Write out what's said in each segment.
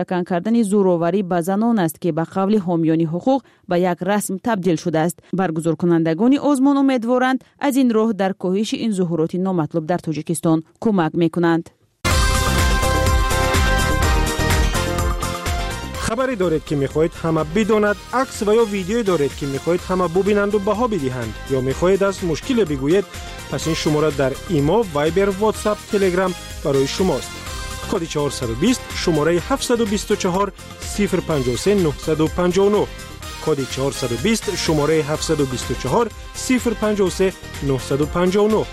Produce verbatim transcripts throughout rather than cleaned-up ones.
کن کردن زوراوری به زنان است که به قول حامیان حقوق به یک رسم تبدیل شده است. برگزار کنندگان آزمون امیدوارند از این راه در کاهش این ظهورات نامطلوب در تاجیکستان کمک میکنند. خبری دارید که میخواهید همه بداند، عکس و یا ویدیویی دارید که میخواهید همه ببینند و بها بدهند، یا میخواهید از مشکل بگویید، پس این شماره در ایما، وایبر، واتساپ، تلگرام برای شماست. کد چهارصد و بیست شماره هفتصد و بیست و چهار صفر پنجاه و سه نهصد و پنجاه و نه. کد چهارصد و بیست شماره هفتصد و بیست و چهار صفر پنجاه و سه نهصد و پنجاه و نه.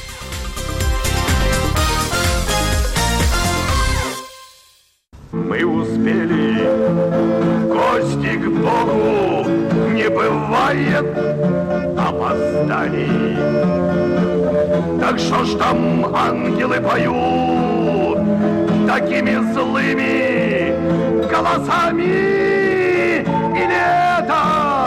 Мы успели, гости к Богу, не бывает опозданий. Так что ж там ангелы поют такими злыми голосами? Или это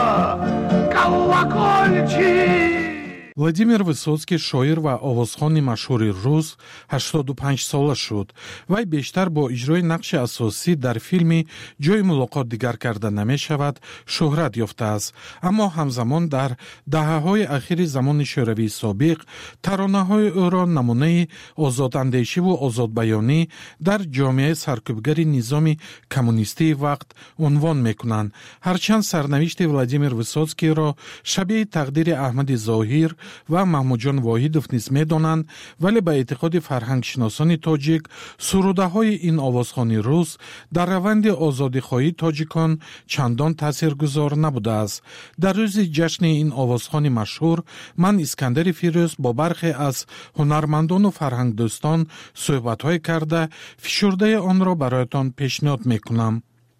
колокольчик? Владимир Высоцкий шоир ва овозхони машҳури рус ҳаштоду панҷ сола шуд. Вай бештар бо иҷрои нақши асосӣ дар филми «Ҷои мулоқот дигар карда намешавад» шӯҳрат ёфтааст. Аммо ҳамзамон дар даҳаҳои ахири замони шӯравии собиқ таронаҳои ӯро намунаи озодандешиву озодбаёнӣ дар ҷомеаи саркӯбгари низоми коммунистии вақт унвон мекунанд. Ҳарчанд сарнавишти Владимир Высоцкийро шабеҳи тақдири Аҳмади Зоҳир ва Маҳмудҷон Воҳидов низ медонанд, вале ба эътиқоди фарҳангшиносони тоҷик сурудаҳои ин овозхони рус дар раванди озодихоҳии тоҷикон чандон таъсиргузор набудааст. Дар рӯзи ҷашни ин овозхони машҳур ман Искандари Фирӯз бо бархе аз ҳунармандону фарҳангдӯстон суҳбатҳое карда фишурдаи онро бароятон пешниҳод мекунам.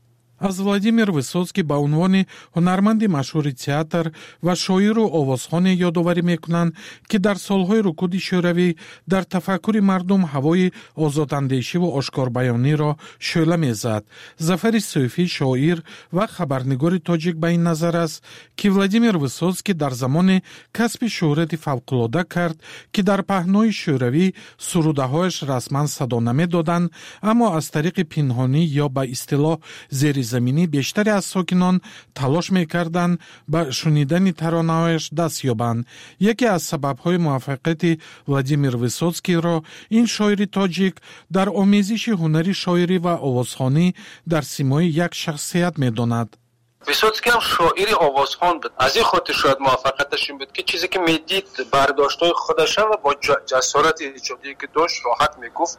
аз Владимир Высоцкий ба унвони ҳунарманди машҳури театр ва шоиру овозхоне ёдоварӣ мекунанд, ки дар солҳои рукуди шӯравӣ дар тафаккури мардум ҳавои озодандешиву ошкорбаёниро шӯъла мезад. Зафари Сӯфӣ шоир ва хабарнигори тоҷик ба ин назар аст, ки Владимир Высоцкий дар замоне касби шӯҳрати фавқулода кард, ки дар паҳнои шӯравӣ сурудаҳояш расман садо намедоданд, аммо аз тариқи пинҳонӣ ё ба истилоҳ зери заминӣ бештаре аз сокинон талош мекарданд ба шунидани таронаҳояш даст ёбанд. Яке аз сабабҳои муваффақияти Владимир Высоцкийро ин шоири тоҷик дар омезиши ҳунари шоирӣ ва овозхонӣ дар симои як шахсият медонад. Высоцкий ҳам шоири овозхон буд. Аз ин хотир шояд муваффақияташ ин буд, ки чизе ки медид бардоштҳои худашам ва бо ҷасорати иҷодие ки дошт роҳат мегуфт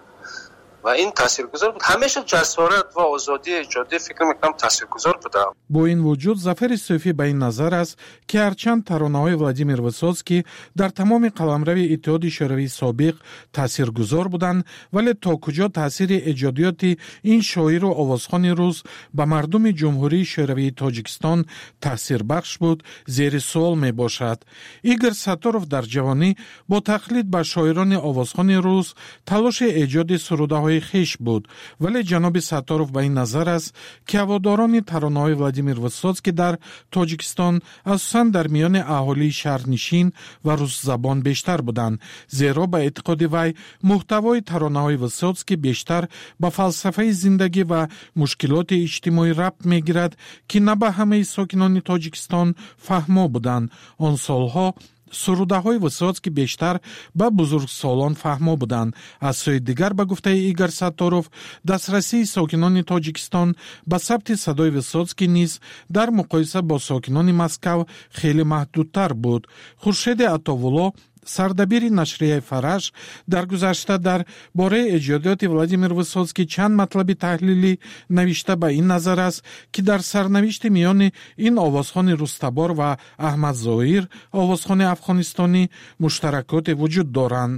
ва ин таъсиргузор буд. ҳамеша ҷасорат ва озодии иҷодӣ фикр мекунам таъсиргузор буда. бо ин вуҷуд Зафари Сӯфӣ ба ин назар аст, ки ҳарчанд таронаҳои Владимир Высоцкий дар тамоми қаламрави Иттиҳоди Шӯравии собиқ таъсиргузор буданд, вале то куҷо таъсири эҷодиёти ин шоиру овозхони рус ба мардуми Ҷумҳурии Шӯравии Тоҷикистон таъсирбахш буд, зери суол мебошад. Игор Сатторов дар ҷавонӣ бо тақлид ба шоирони овозхони рус талоши эҷоди сурудаҳои хеш буд, вале ҷаноби Сатторов ба ин назар аст, ки ҳаводорони таронаҳои Владимир Высоцкий дар Тоҷикистон асосан дар миёни аҳолии шаҳрнишин ва русзабон бештар буданд, зеро ба эътиқоди вай муҳтавои таронаҳои Высоцкий бештар ба фалсафаи зиндагӣ ва мушкилоти иҷтимоӣ рабт мегирад, ки на ба ҳамаи сокинони Тоҷикистон фаҳмо буданд. Он солҳо сурудаҳои Высоцкий бештар ба бузургсолон фаҳмо буданд. аз сӯи дигар, ба гуфтаи Игор Сатторов, дастрасии сокинони Тоҷикистон ба сабти садои Высоцкий низ дар муқоиса бо сокинони Москав хеле маҳдудтар буд. Хуршеди Атовулло, сардабири нашрияи Фараш, дар гузашта дар бораи эҷодиёти Владимир Высоцкий чанд матлаби таҳлилӣ навишта ба ин назар аст, ки дар сарнавишти миёни ин овозхони Рустабор ва Аҳмад Зоҳир, овозхони афғонистонӣ, муштаракоте вуҷуд доранд.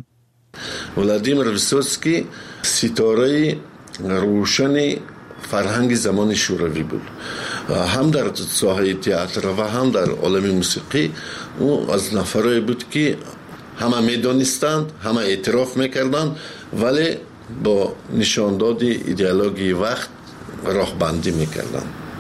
Владимир Высоцкий ситораи рӯшани фарҳанги замони шӯравӣ буд. ҳам дар соҳаи театр ва ҳам дар олами мусиқӣ ӯ аз нафарое буд, ки ҳама медонистанд, ҳама эътироф мекарданд, вале бо нишондоди идеологияи вақт роҳбандӣ мекарданд.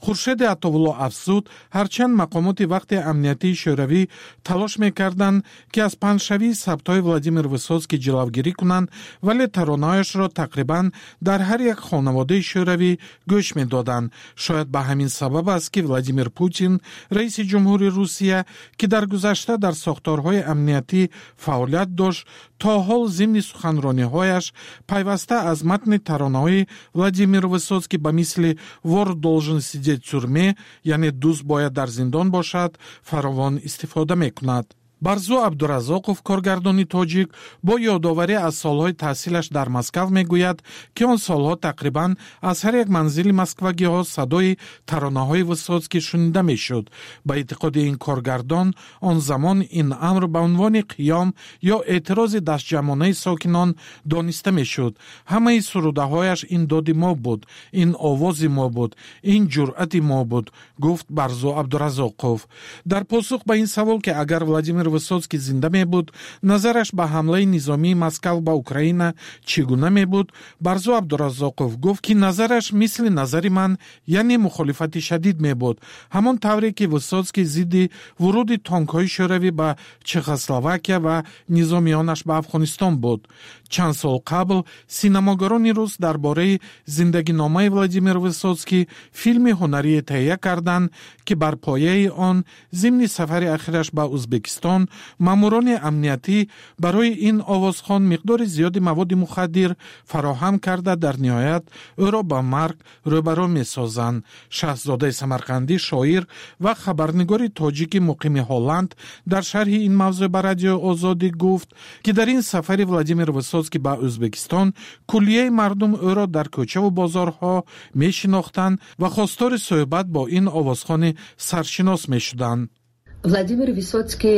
خورشید عطاالله افزود هرچند مقامات وقت امنیتی شوروی تلاش میکردند که از پنجشوی ثبت‌های ولادیمیر ویسوتسکی جلوگیری کنند، ولی ترانه‌هایش را تقریباً در هر یک خانواده شوروی گوش میدادند. شاید به همین سبب است که ولادیمیر پوتین رئیس جمهوری روسیه که در گذشته در ساختارهای امنیتی فعالیت داشت، تا حال ضمن سخنرانی‌هایش پیوسته از متن ترانه‌های ولادیمیر ویسوتسکی به مثل «Вор должен сидеть в тюрьме», یعنی دوست باید در زندان باشد، فراوان استفاده میکند. барзу абдуразоқов, коргардони тоҷик, бо ёдоварӣ аз солҳои таҳсилаш дар Москав мегӯяд, ки он солҳо тақрибан аз ҳар як манзили москвагиҳо садои таронаҳои Высоцкӣ шунида мешуд. Ба эътиқоди ин коргардон, он замон ин амр ба унвони қиём ё эътирози дастҷамонаи сокинон дониста мешуд. Ҳамаи сурудаҳояш ин доди мо буд, ин овози мо буд, ин ҷуръати мо буд, гуфт барзу абдуразоқов. дар посух ба ин савол, ки агар Владимир Высоцкий зинда мебуд, назараш ба ҳамлаи низомии Москав ба Украина чӣ гуна мебуд, барзу абдуразоқов гуфт, ки назараш мисли назари ман, яъне мухолифати шадид мебуд, ҳамон тавре ки Высоцкий зидди вуруди тонкҳои шӯравӣ ба Чехословакия ва низомиёнаш ба Афғонистон буд. чанд сол қабл синамогарони рус дар бораи зиндагиномаи Владимир Высоцкий филми ҳунарие таҳия карданд, ки бар пояи он зимни сафари ахираш ба Узбекистон маъмурони амниятӣ барои ин овозхон миқдори зиёди маводи мухаддир фароҳам карда дар ниҳоят ӯро ба марг рӯбаро месозанд. Шаҳзодаи самарқандӣ, шоир ва хабарнигори тоҷики муқими Ҳолланд дар шарҳи ин мавзӯъ ба Радиои Озодӣ гуфт, ки дар ин сафари Владимир Высоцкий ба Ӯзбекистон куллияи мардум ӯро дар кӯчаву бозорҳо мешинохтанд ва хостори суҳбат бо ин овозхони саршинос мешуданд. Владимир Высоцкий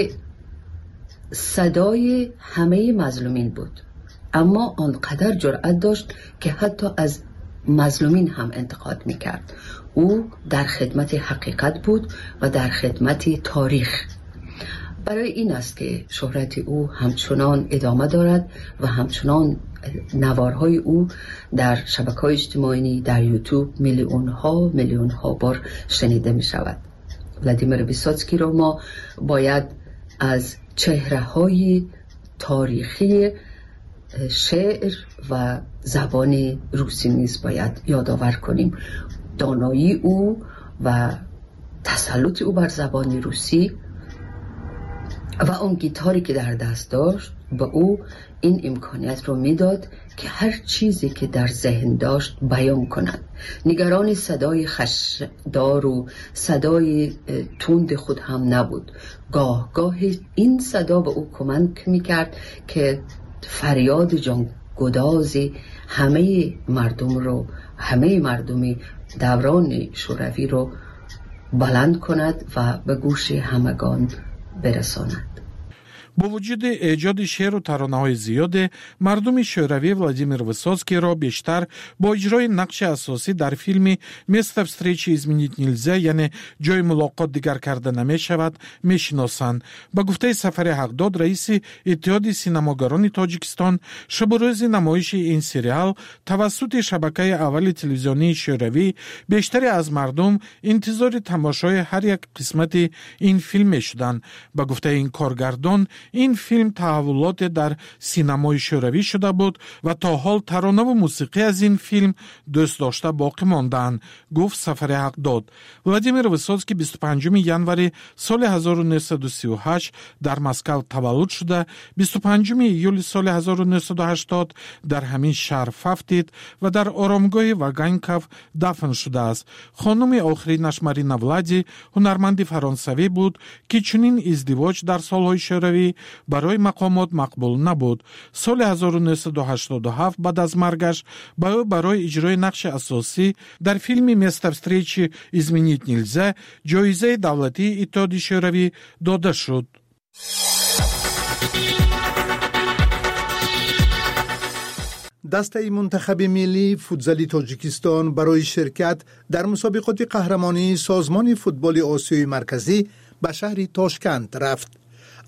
صدای همه مظلومین بود، اما آنقدر جرأت داشت که حتی از مظلومین هم انتقاد میکرد. او در خدمت حقیقت بود و در خدمت تاریخ. برای این است که شهرت او همچنان ادامه دارد و همچنان نوارهای او در شبکه‌های اجتماعی، در یوتیوب میلیون ها میلیون ها بار شنیده می شود. ولادیمیر ویسوتسکی را ما باید از چهره های تاریخی شعر و زبان روسی نیز باید یادآور کنیم. دانایی او و تسلط او بر زبان روسی و اون گیتاری که در دست داشت به او این امکانیت رو میداد که هر چیزی که در ذهن داشت بیان کند. نگران صدای خشدار و صدای تند خود هم نبود. گاه گاه این صدا به او کمک میکرد که فریاد جانگدازی همه مردم رو، همه مردمی دوران شوروی رو بلند کند و به گوش همگان برساند. бо вуҷуди эҷоди шеъру таронаҳои зиёде, мардуми шӯравӣ Владимир Высоцкийро бештар бо иҷрои нақши асосӣ дар филми «Место встречи изменить нельзя», яъне «Ҷои мулоқот дигар карда намешавад», мешиносанд. Ба гуфтаи Сафари Ҳақдод, раиси Иттиҳоди синамогарони Тоҷикистон, шабу рӯзи намоиши ин сериал тавассути шабакаи аввали телевизионии шӯравӣ бештаре аз мардум интизори тамошои ҳар як қисмати ин филм мешуданд. Ба гуфтаи ин коргардон, ин филм таҳаввулоте дар синамои шӯравӣ шуда буд ва то ҳол таронаву мусиқӣ аз ин филм дӯстдошта боқӣ мондаанд, гуфт Сафари Ҳақдод. Владимир Высоцкий бисту панҷуми январи соли ҳазору нӯҳсаду сию ҳашт дар Москав таваллуд шуда, бисту панҷуми июли соли ҳазору нӯҳсаду ҳаштод дар ҳамин шаҳр фафтид ва дар оромгоҳи Ваганьков дафн шудааст. Хонуми охиринаш Марина Влади ҳунарманди фаронсавӣ буд, ки чунин издивоҷ дар солҳои шӯравӣ барои мақомот мақбул набуд. соли ҳазору нӯҳсаду ҳаштоду ҳафт баъд аз маргаш ба ӯ барои иҷрои нақши асосӣ дар филми «Место встречи изменить нельзя» ҷоизаи давлатии Иттиҳоди шӯравӣ дода шуд. дастаи мунтахаби миллии футзали Тоҷикистон барои ширкат дар мусобиқоти қаҳрамонии созмони футболи Осиёи марказӣ ба шаҳри Тошкент рафт.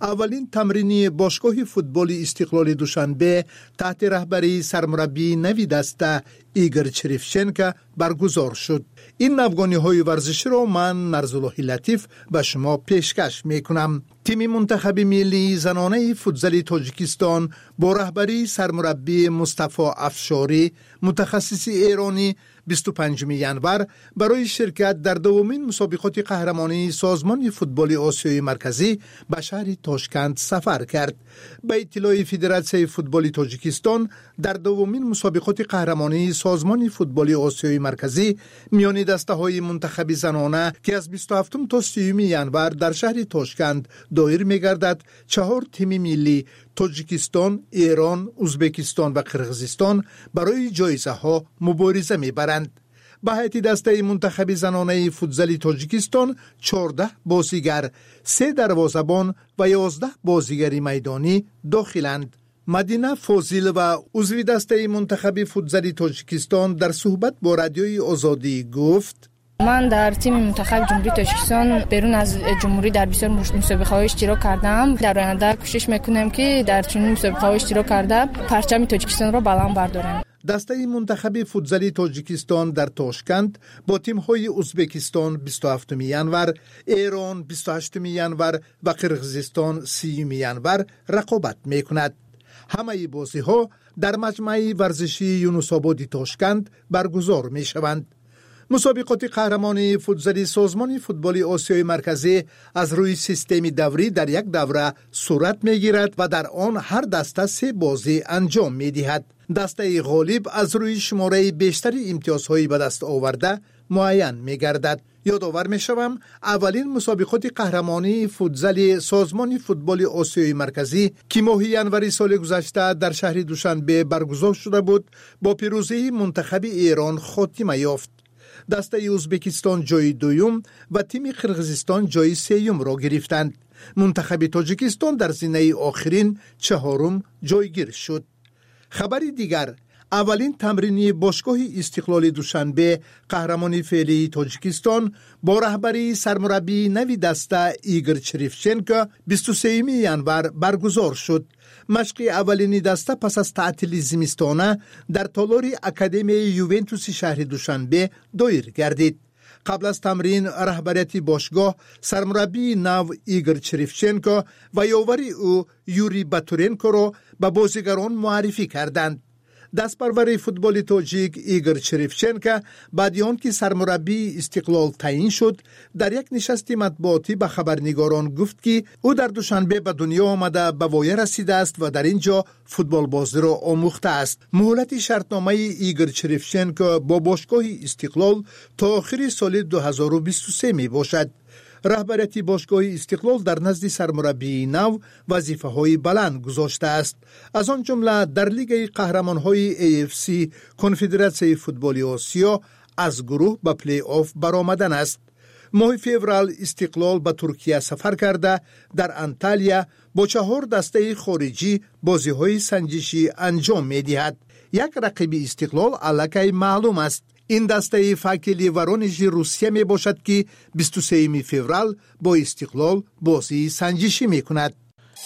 اولین تمرینی باشگاه فوتبال استقلال دوشنبه تحت رهبری سرمربی نوی دسته ایگور چریفچنکو برگزار شد. این نوگانی های ورزشی را من نرزالله لطیف به شما پیشکش می کنم. تیم منتخب ملی زنانه فوتبال تاجیکستان با رهبری سرمربی مصطفی افشاری متخصص ایرانی بیست و پنجم ژانویه برای شرکت در دومین مسابقات قهرمانی سازمان فوتبال آسیای مرکزی به شهر تاشکند سفر کرد. به اطلاع فدراسیون فوتبال تاجیکستان در دومین مسابقات قهرمانی سازمان فوتبال آسیای مرکزی میان دسته‌های منتخب زنانه که از بیست و هفتم تا سیوم ژانویه در شهر تاشکند دایر می‌گردد، چهار تیم ملی تاجیکستان، ایران، ازبکستان و قرقیزستان برای جایزه ها مبارزه می‌برند. به هیئت دسته منتخب زنانه فوتبال تاجیکستان چهارده بازیگر، سه دروازه‌بان و یازده بازیگر میدانی داخلند. مدینه فاضل و عضو دسته منتخب فوتبال تاجیکستان در صحبت با رادیوی آزادی گفت: من در تیم منتخب جمهوری تاجیکستان بیرون از جمهوری در بسیار مسابقه‌ها اشتراک کردم. در آینده کوشش میکنم که در چنین مسابقه‌ها اشتراک کرده پرچم تاجیکستان را بلند بردارم. دسته منتخب فوتبال تاجیکستان در تاشکند با تیم‌های ازبکستان بیست و هفتم ژانویه، ایران بیست و هشتم ژانویه و قرقیزستان سیوم ژانویه رقابت میکند. همه بازی‌ها در مجمع ورزشی یونس آباد تاشکند برگزار میشوند. مسابقات قهرمانی فوتبال سازمان فوتبال آسیای مرکزی از روی سیستم دوری در یک دوره صورت میگیرد و در آن هر دسته سه بازی انجام میدهد. دسته غالب از روی شماره بیشتری امتیازهایی به دست آورده معین میگردد. یادآور میشوم اولین مسابقات قهرمانی فوتبال سازمان فوتبال آسیای مرکزی که ماه ژانویه سال گذشته در شهر دوشنبه برگزار شده بود با پیروزی منتخب ایران خاتمه یافت. دسته ازبکستان جای دوم و تیم قرقیزستان جای سوم را گرفتند. منتخب تاجیکستان در زینه آخرین چهارم جایگیر شد. خبری دیگر، اولین تمرینی باشگاه استقلال دوشنبه قهرمانی فعلی تاجیکستان با رهبری سرمربی نوی دسته ایگور چریفچنکو بیست و سوم ژانویه برگزار شد. مشق اولین دسته پس از تعطیل زمستانه در تالار اکادمی یوونتوس شهر دوشنبه دایر گردید. قبل از تمرین رهبریت باشگاه سرمربی نو ایگور چریفچنکو و یاوری او یوری باتورنکو را به بازیگران معرفی کردند. دستپرور فوتبال تاجیک ایگور چریفچنکو بعد از آنکه سرمربی استقلال تعیین شد در یک نشست مطبوعاتی به خبرنگاران گفت که او در دوشنبه به دنیا آمده به وایه رسیده است و در اینجا فوتبال بازی را آموخته است. مهلت شرطنامه ایگور چریفچنکو با باشگاه استقلال تا آخر سال دو هزار و بیست و سه می باشد. رهبریت باشگاه استقلال در نزد سرمربی نو وظیفه های بلند گذاشته است، از آن جمله در لیگ قهرمان های ای اف سی کنفدراسیون فوتبال آسیا از گروه به پلی آف برآمدن است. ماه فوریه استقلال به ترکیه سفر کرده در انتالیا با چهار دسته خارجی بازی های سنجشی انجام می دهد. یک رقیب استقلال الکی معلوم است. این دسته فاکلی ورونژ روسیه می باشد که بیست و سوم فوریه با استقلال بازی سنجشی می کند.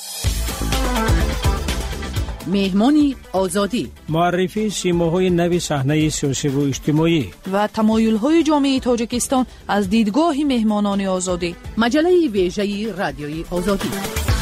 مهمانی آزادی، معرفی سیماهای نو صحنه سیاسی و اجتماعی و تمایل‌های جامعه تاجیکستان از دیدگاه مهمانان آزادی. مجله ویژه رادیوی آزادی.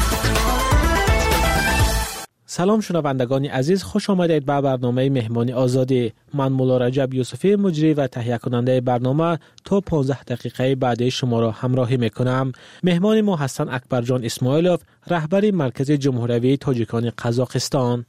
سلام شنوندگان عزیز، خوش آمدید به برنامه مهمانی آزادی. من مولا رجب یوسفی مجری و تهیه کننده برنامه تا پانزده دقیقه بعد شما را همراهی میکنم. مهمان ما هستند اکبرجان اسماعیلوف، رهبر مرکز جمهوری تاجیکان قزاقستان.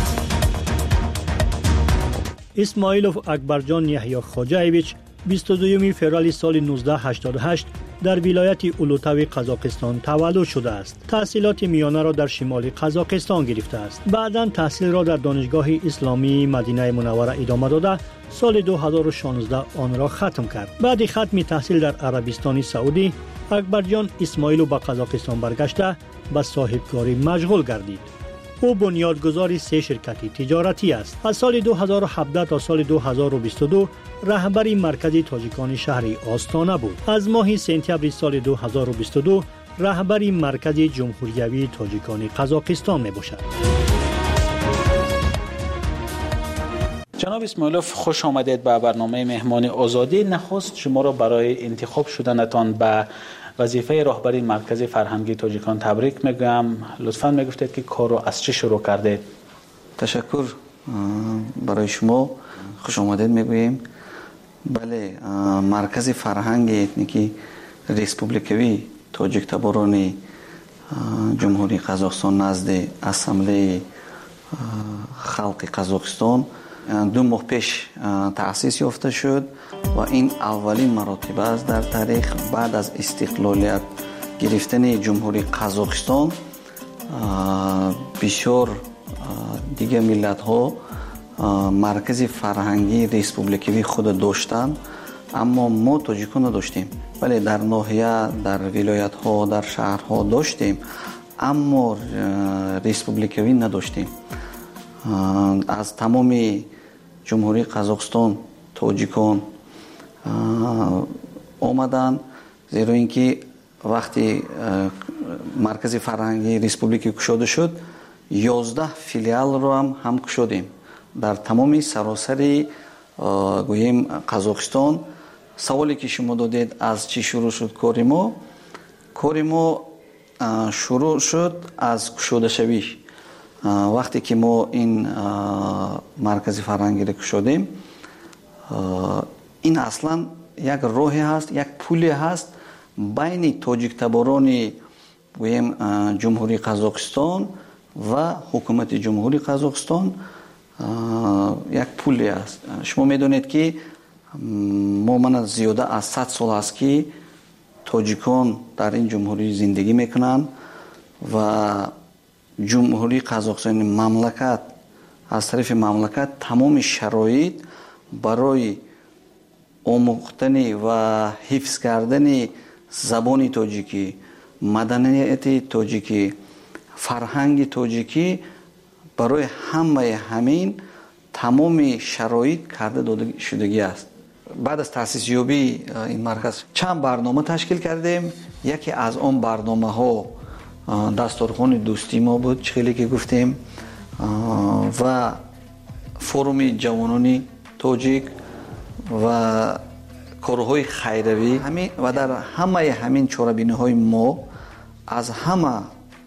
اسماعیلوف اکبرجان یحیی خواجه‌ایویچ بیست و دوم فوریه سال نوزده هشتاد و هشت در ولایت اولوتاوی قزاقستان تولد شده است. تحصیلات میانه را در شمال قزاقستان گرفته است. بعداً تحصیل را در دانشگاه اسلامی مدینه منوره ادامه داده سال دو هزار و شانزده آن را ختم کرد. بعد ختم تحصیل در عربستان سعودی، اکبرجان اسماعیلوف به قزاقستان برگشته به صاحبکاری مشغول گردید. او بنیادگذار سه شرکت تجارتی است. از سال دو هزار و هفده تا سال دو هزار و بیست و دو رهبر مرکز تاجیکان شهر آستانه بود. از ماه سپتامبر سال دو هزار و بیست و دو رهبر مرکز جمهوریوی تاجیکان قزاقستان می باشد. جناب اسماعیلوف، خوش آمدید به برنامه مهمان آزادی. نخست شما را برای انتخاب شدنتان به وظیفه رهبری مرکز فرهنگی تاجیکان تبریک میگم. لطفاً میگفتید که کار رو از چه شروع کردید؟ تشکر برای شما، خوش آمدید میگوییم. بله، مرکز فرهنگ اتنیکی ریسپوبلیکوی تاجیک تباران جمهوری قزاقستان نزد اسامبله خلق قزاقستان دو ماه پیش تأسیس یافته شد و این اولین مراتب است در تاریخ بعد از استقلالیت گرفتن جمهوری قزاقستان. بسیار دیگه ملت ها مرکز فرهنگی ریسپوبلیکوی خود داشتند، اما ما تاجیکان نداشتیم. ولی در ناحیه، در ولایت ها، در شهرها داشتیم، اما ریسپوبلیکوی نداشتیم. از تمام جمهوری قزاقستان تاجیکان آمدن، زیرا اینکه وقتی مرکز فرهنگی ریسپوبلیکی گشوده شد یازده فیلیال رو هم هم گشودیم در تمام سراسر گوییم قزاقستان. سوالی که شما دادید از چی شروع شد کار ما؟ کار ما شروع شد از گشوده شویش. وقتی که ما این مرکز فرهنگی رو گشودیم، این اصلا یک راهی هست، یک پولی هست بین تاجیک تباران گوییم جمهوری قزاقستان و حکومت جمهوری قزاقستان. یک پولی است. شما میدونید که ما من زیاده از صد سال است که تاجیکان در این جمهوری زندگی میکنن و جمهوری قزاقستان مملکت از طرف مملکت تمام شرایط برای آموختن و حفظ کردن زبان تاجیکی، مدنیت تاجیکی، فرهنگ تاجیکی، برای همه همین تمام شرایط کرده داده شدگی است. بعد از تأسیس یابی این مرکز چند برنامه تشکیل کردیم. یکی از آن برنامه ها دستورخوان دوستی ما بود، چخیلی که گفتیم، و فروم جوانانی تاجیک و کارهای خیروی همین. و در همه همین چاره‌بینی های ما از همه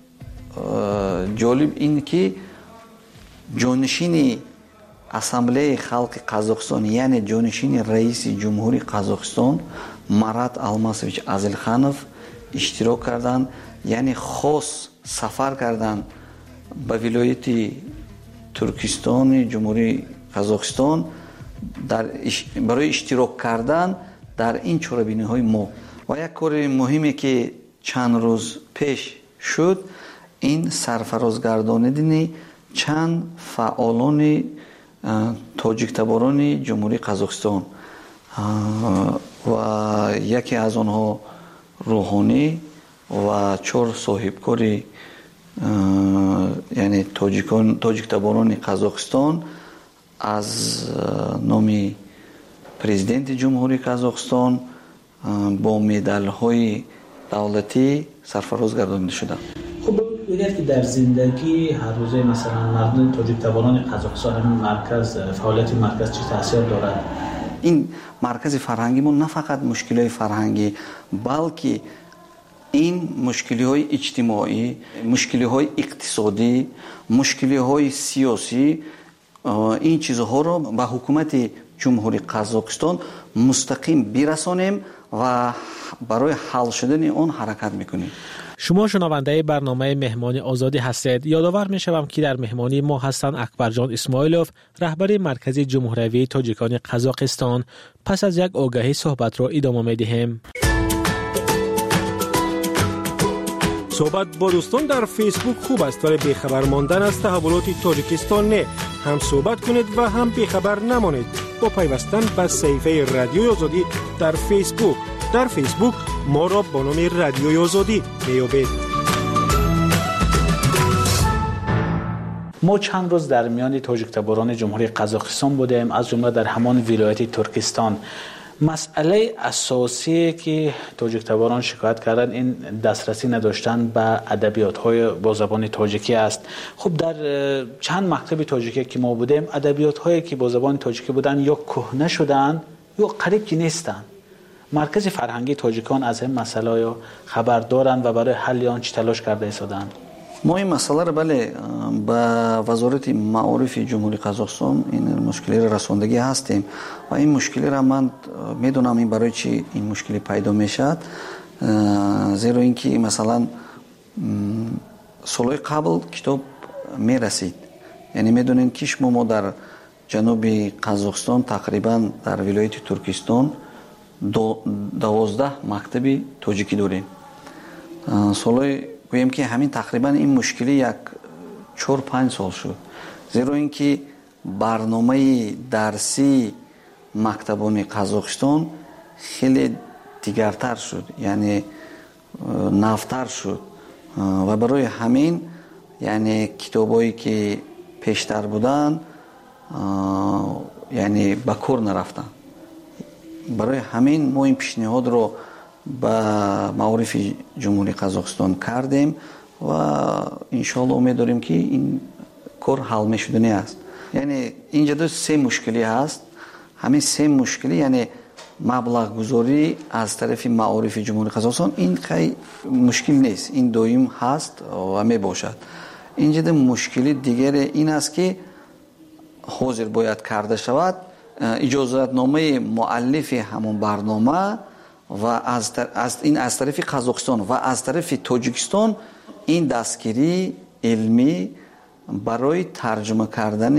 جالب این که جانشین اسامبله خلق قزاقستان یعنی جانشین رئیس جمهوری قزاقستان مرات الماسویچ ازلخانوف اشتراک کردند، یعنی خاص سفر کردند به ولایت ترکستان جمهوری قزاقستان در برای اشتراک کردن در این چاره‌بینی های ما. و یک کار مهمی که چند روز پیش شد این سرفرازگرداندن چند فعالان تاجیک تباران جمهوری قزاقستان و یکی از آنها روحانی و چهار صاحبکاری یعنی تاجیکان تاجیک تباران قزاقستان از نام پرزیدنت جمهوری قزاقستان با مدال های دولتی سرفراز گردانده شدند. خب بگویید که در زندگی هر روزه مثلا مردم تاجیک تباران قزاقستان همین مرکز فعالیت مرکز چه تاثیر دارد؟ این مرکز فرهنگی ما نه فقط مشکلات فرهنگی بلکه این مشکلات اجتماعی، مشکلات اقتصادی، مشکلات سیاسی، این چیزها رو به حکومت جمهوری قزاقستان مستقیم برسانیم و برای حل شدن اون حرکت میکنیم. شما شنونده برنامه مهمانی آزادی هستید. یادآور میشوم که در مهمانی ما هستند اکبرجان اسماعیلوف، رهبر مرکز جمهوری تاجیکان قزاقستان. پس از یک آگهی صحبت را ادامه میدهیم. صحبت با دوستان در فیسبوک خوب است، ولی بیخبر ماندن از تحولات تاجیکستان نه. هم صحبت کنید و هم بیخبر نمانید با پیوستن به صفحه رادیوی آزادی در فیسبوک. در فیسبوک ما را با نام رادیوی آزادی میابید. ما چند روز در میان تاجیک تباران جمهوری قزاقستان بودیم، از جمله در همان ولایت ترکستان. مسئله اساسی که تاجیک تباران شکایت کردن این دسترسی نداشتن به ادبیات های با زبان تاجیکی است. خب در چند مکتب تاجیکی که ما بودیم ادبیات هایی که با زبان تاجیکی بودن یا کهنه شدن یا قریب که نیستن. مرکز فرهنگی تاجیکان از این مسئله یا خبر دارند و برای حل آن چه تلاش کرده ایستادند؟ ما این مسئله را بله با وزارت معارف جمهوری قزاقستان این مشکلی را رساندگی هستیم و این مشکلی را من میدونم این برای چی این مشکلی پیدا میشد، زیرا اینکه مثلا سالهای قبل کتاب میرسید، یعنی میدونین که شما ما در جنوب قزاقستان تقریبا در ولایت ترکستان دوازده مکتب تاجیکی داریم. سالهای گویم که همین تقریبا این مشکلی یک چهار پنج سال شد، زیرا اینکه برنامه درسی مکتبان قزاقستان خیلی دیگرتر شد، یعنی نوتر شد و برای همین یعنی کتابایی که پیشتر بودن یعنی به کار نرفتن. برای همین ما این پیشنهاد رو با معارف جمهوری قزاقستان کردیم و انشالله امید داریم که این کار حل میشدنی است. یعنی اینجا دو سه مشکلی هست. همین سه مشکلی یعنی مبلغ گذاری از طرف معارف جمهوری قزاقستان این خیلی مشکل نیست، این دویم هست و می باشد. اینجا دو مشکلی دیگر این است که حاضر باید کرده شود اجازت نامه مؤلف همون برنامه و از, از این از طرف قزاقستان و از طرف تاجیکستان این دستگیری علمی برای ترجمه کردن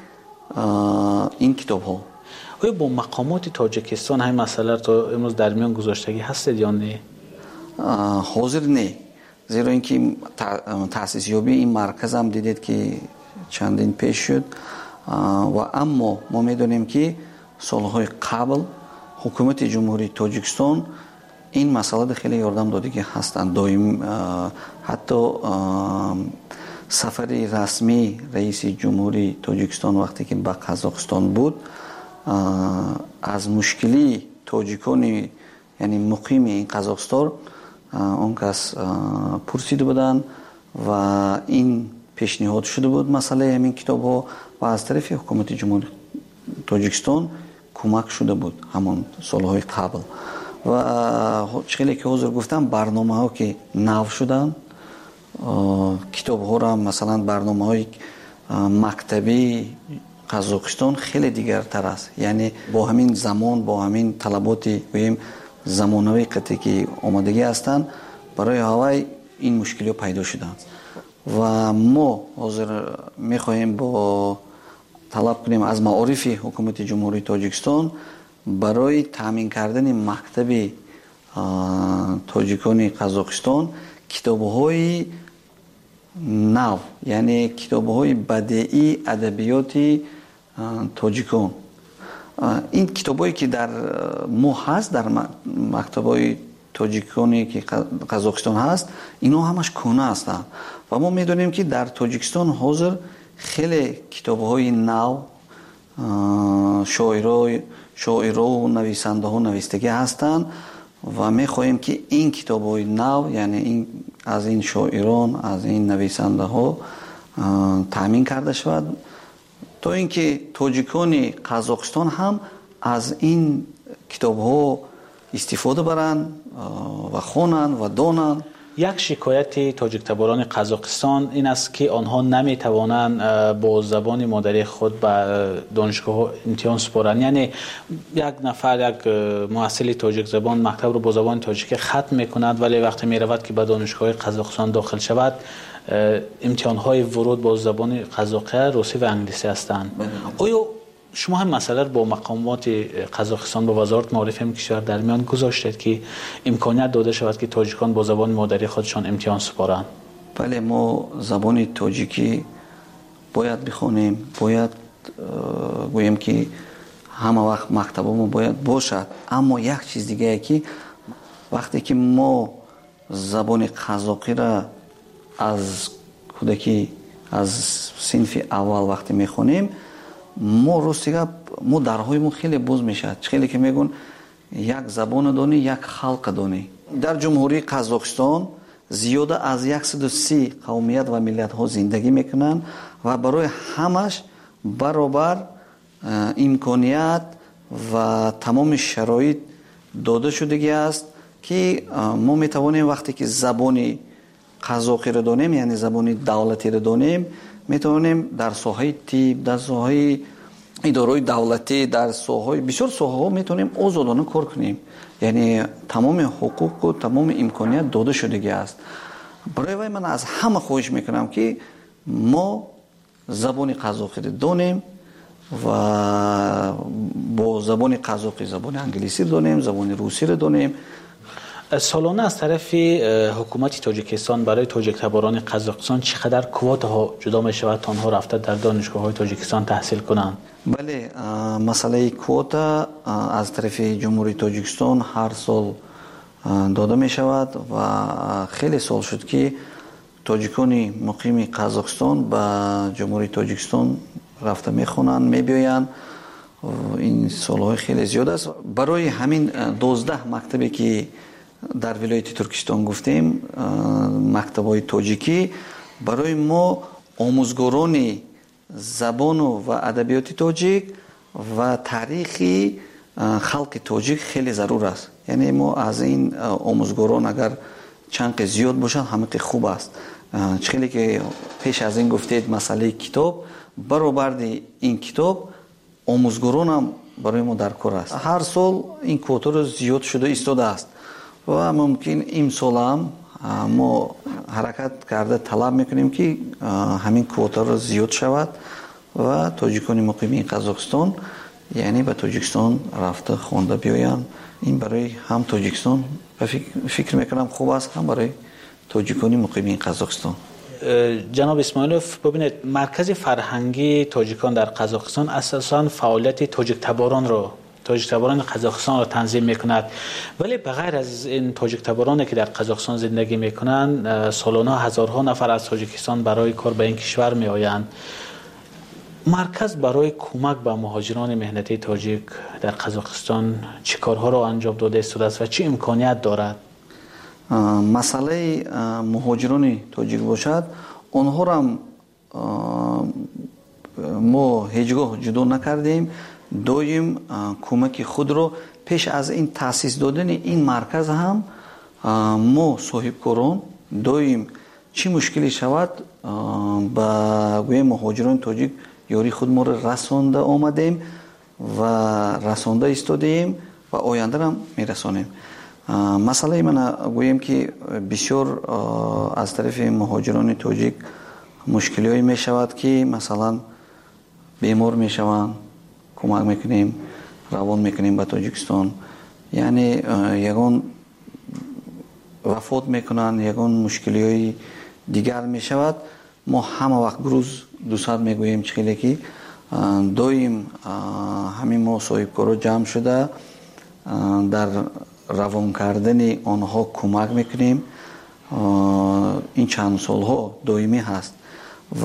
این کتاب ها. آیا با مقامات تاجیکستان همین مسئله تو امروز در میان گذاشتگی هستید یا نه؟ حاضر نه، زیرا اینکه تأسیس یابی این مرکز هم دیدید که چندین پیش شد و اما ما میدونیم که سالهای قبل حکومت جمهوری تاجیکستان این مسئله خیلی یاردم داده که هستند. دائم حتی سفر رسمی رئیس جمهوری تاجیکستان وقتی که به قزاقستان بود از مشکلی تاجیکان یعنی مقیم این قزاقستان اون کس پرسیده بودن و این پیشنهاد شده بود مسئله همین کتاب ها و از طرف حکومت جمهوری تاجیکستان کمک شده بود همون سالهای قبل و چیزی که حضور گفتم برنامه ها که نو شدن کتاب ها را مثلا برنامه های مکتبی قزاقستان خیلی دیگرتر است، یعنی با همین زمان با همین طلبات گوییم زمانوی قطعی که آمادگی هستند برای هوای این مشکلی پیدا شدن و ما حاضر میخواهیم با طلب کنیم از معارف حکومت جمهوری تاجیکستان برای تامین کردن مکتب تاجیکان قزاقستان کتاب‌های نو، یعنی کتاب‌های بدیعی ادبیات تاجیکان. این کتابایی که در ما هست در مکتب‌های تاجیکانی که قزاقستان هست اینا همش کهنه هستند و ما میدونیم که در تاجیکستان حاضر خیلی کتاب‌های نو شاعرای شاعرها و نویسنده ها نویستگی هستند و میخواهیم که این کتاب‌های نو یعنی این از این شاعران از این نویسنده ها تامین کرده شود تا اینکه تاجیکان قزاقستان هم از این کتاب‌ها استفاده برن و خوانن و دانن. یک شکایت تاجیک تباران قزاقستان این است که آنها نمیتوانند با زبان مادری خود به دانشگاه امتحان سپارند، یعنی یک نفر یک محصل تاجیک زبان مکتب رو با زبان تاجیکی ختم میکند ولی وقتی میرود که به دانشگاه قزاقستان داخل شود امتحان های ورود با زبان قزاقی روسی و انگلیسی هستند. آیا شما هم مسئله با مقامات قزاقستان با وزارت معارف این کشور در میان گذاشتید که امکانیت داده شود که تاجیکان با زبان مادری خودشان امتحان سپارند؟ بله، ما زبان تاجیکی باید بخونیم، باید گویم که همه وقت مکتبمون باید باشد، اما یک چیز دیگه که وقتی که ما زبان قزاقی را از کودکی از صنف اول وقتی میخونیم ما راستیگه ما درهایمون خیلی باز میشد. خیلی که میگن یک زبان دانی، یک خلق دانی. در جمهوری قزاقستان زیاده از صد و سی قومیت و ملت ها زندگی میکنند و برای همش برابر امکانیت و تمام شرایط داده شدگی است که ما میتوانیم وقتی که زبانی قزاقی را دانیم، یعنی زبانی دولتی را دانیم، میتوانیم در ساحه طب، در ساحه اداره دولتی، در ساحه بسیار ساحه ها میتونیم آزادانه کار کنیم. یعنی تمام حقوق و تمام امکانیت داده شدگی است. برای وای من از همه خواهش میکنم که ما زبان قزاقی را دانیم و با زبان قزاقی زبان انگلیسی دانیم، زبان روسی را دانیم. سالانه از طرف حکومت تاجیکستان برای تاجیک تباران قزاقستان چقدر کوتا ها جدا می شود تا آنها رفته در دانشگاه های تاجیکستان تحصیل کنند؟ بله، مسئله کوتا از طرف جمهوری تاجیکستان هر سال داده می شود و خیلی سال شد که تاجیکان مقیم قزاقستان به جمهوری تاجیکستان رفته می خوانند، می بیایند. این سالهای خیلی زیاد است. برای همین دوازده مکتبی که در ولایت ترکستان گفتیم، مکتب‌های تاجیکی، برای ما آموزگاران زبان و ادبیات تاجیک و تاریخی خلق تاجیک خیلی ضرور است. یعنی ما از این آموزگاران اگر چند زیاد باشند همه خوب است. خیلی که پیش از این گفتید مسئله کتاب، برابر این کتاب آموزگاران هم برای ما در کار است. هر سال این کوتا رو زیاد شده ایستاده است و ممکن این سال هم ما حرکت کرده طلب میکنیم که همین کوتا رو زیاد شود و تاجیکان مقیمی قزاقستان یعنی به تاجیکستان رفته خوانده بیایند. این برای هم تاجیکستان فکر, فکر میکنم خوب است، هم برای تاجیکان مقیمی قزاقستان. جناب اسماعیلوف، ببینید مرکز فرهنگی تاجیکان در قزاقستان اساساً فعالیت تاجیک تباران رو تاجیک تباران قزاقستان را تنظیم میکند، ولی بغیر از این تاجیک تبارانی که در قزاقستان زندگی میکنند سالانه هزارها نفر از تاجیکستان برای کار به این کشور میآیند. مرکز برای کمک به مهاجران مهنتی تاجیک در قزاقستان چه کارها را انجام داده است و چه امکانیت دارد؟ مسئله مهاجران تاجیک باشد، آنها را ما هیچگاه جدا نکردیم. دویم کمک خود رو پیش از این تاسیس دادن این مرکز هم ما صاحب کاران دویم چی مشکلی شود با گوی مهاجران تاجیک یاری خود ما رو رسانده آمدیم و رسانده ایستادیم و آینده هم میرسانیم. مسئله من گویم که بسیار از طرف مهاجران تاجیک مشکلی هایی می شود که مثلا بیمار می شوند، کمک میکنیم، روان میکنیم به تاجیکستان، یعنی یگان وفات میکنن، یگان مشکلی های دیگر میشود. ما همه وقت گروز دوست میگوییم چخیلی که دویم همین ما صاحب کارو جمع شده در روان کردن آنها کمک میکنیم. این چند سال ها دائمی هست و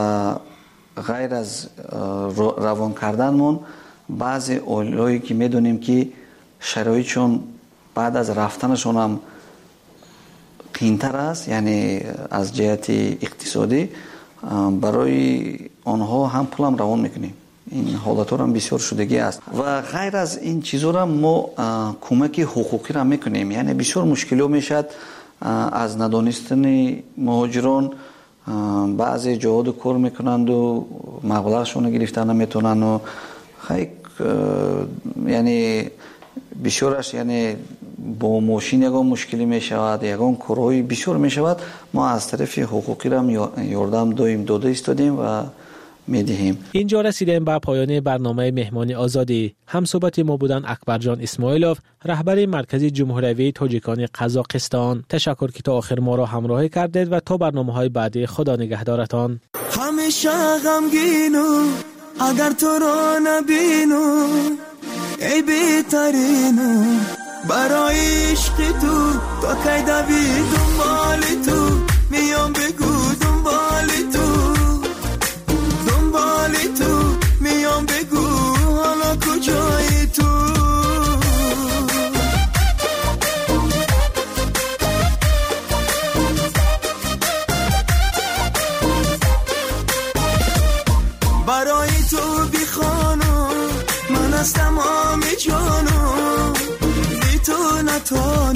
غیر از روان کردنمون بعضی اولایی که میدونیم که شرایطشون بعد از رفتنشون هم قینتر است، یعنی از جهت اقتصادی برای آنها هم پول هم روان میکنیم. این حالت هم بسیار شدگی است و غیر از این چیزا را ما کمک حقوقی را میکنیم. یعنی بسیار مشکلی میشد از ندانستن مهاجران، بعضی جهاد کار میکنند و مبلغشون گرفتن نمیتونن و خیلی یعنی بسیارش یعنی با ماشین یکان مشکلی میشود، یکان کارهای بسیار میشود. ما از طرف حقوقی را یاردم دایم داده ایستادیم و میدهیم. اینجا رسیدیم به پایان برنامه مهمانی آزادی. هم صحبت ما بودن اکبرجان اسماعیلوف، رهبر مرکز جمهوری تاجیکان قزاقستان. تشکر که تا آخر ما را همراهی کردید و تا برنامه‌های بعدی خدا نگهدارتان. همیشه غمگینم اگر تو رو نبینم، ای بهترینم برای عشق تو، تا کی دوی دنبال تو میام بگو دنبال تو، دنبال تو میام بگو حالا کجایی تو. تو